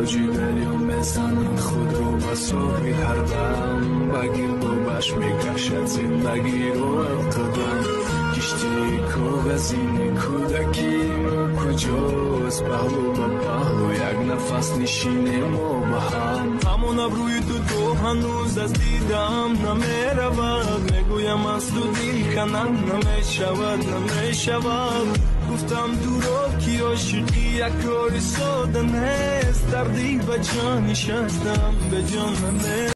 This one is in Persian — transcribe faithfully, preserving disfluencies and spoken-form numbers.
اوجی بریم بزنیم خود رو با صبحی هر دم بگیر بابش میکشد زندگی رو اقتدام کشتی کاغذی کودکی کجاست پهلو با پهلو یک نفس نشینیم ما با هم همون ابروی تو تو هنوز از دیدم نمیرود میگویم از تو دل کنم نمیشود نمیشود گفتم دورو کی عاشقی یک کاری ساده نیست دردی به جان نشستم به جان من